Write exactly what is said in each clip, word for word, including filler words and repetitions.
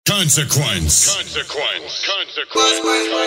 Consequence. Consequence. Consequence.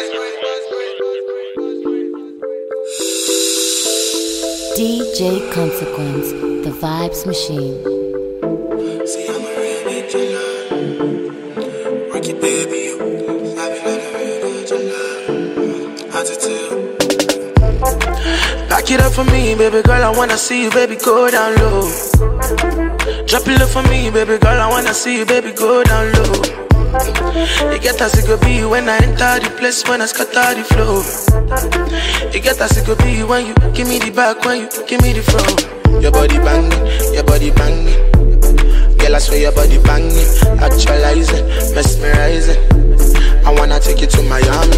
D J Consequence, the Vibes Machine. See, I'm a ready to love. Rock it, baby. I've been ready to love. Attitude. Back it up for me, baby girl. I wanna see you, baby. Go down low. Drop it low for me, baby girl. I wanna see you, baby. Go down low. You get as it could be when I enter the place, when I scatter the flow. You get as it could be when you give me the back, when you give me the flow. Your body banging, your body banging. Girl, I swear your body banging. Actualizing, mesmerizing. I wanna take you to Miami.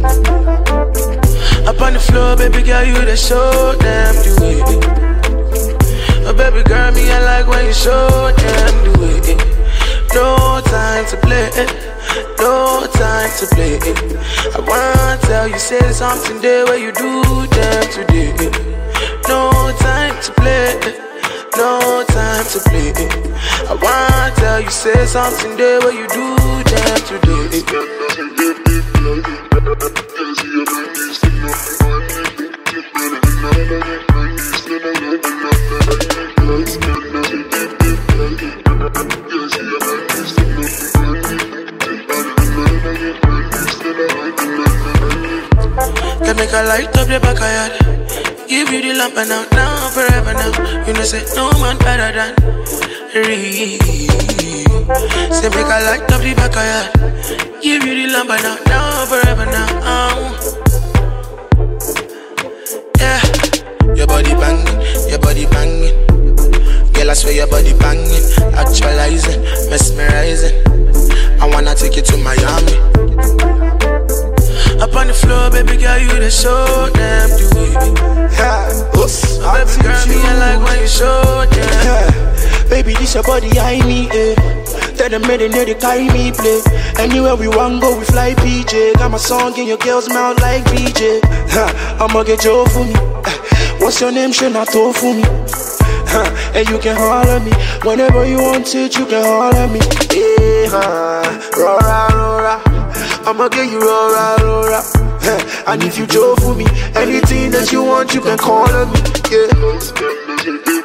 Up on the floor, baby girl, you the show them the way. Oh, baby girl, me I like when you show them the way. No time to play, no time to play. I wanna tell you, say something there where you do them today. No time to play, no time to play. I wanna tell you, say something there where you do them today. Can make a light up the back of your. Give you the lamp and now, now, forever now. You know say no man better than Reed. Say make a light up the back of your. Give you the lamp and now, now, forever now. Yeah. Your body banging, your body banging. Girl, I swear your body banging. Actualizing, mesmerizing. I wanna take you to Miami. Up on the floor, baby girl, you the show them the way. Yeah, oops, oh, baby girl, me I like when you show them. Yeah, baby, this your body I need, eh. Tell them they know they carry me play. Anywhere we want go, we fly P J. Got my song in your girl's mouth like B J. Huh, I'ma get you for me. What's your name? Should not talk for me. Huh, and you can holler me whenever you want it. You can holler me. Yeah, huh, rora, rora. I'ma get you rora, rora. Huh, and if you joke for me, anything that you want, you can call on me. Yeah.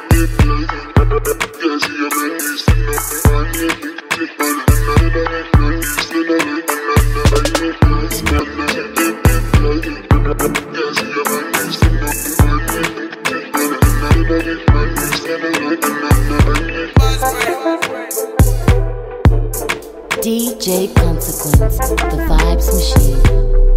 D J Consequence, the Vibes Machine.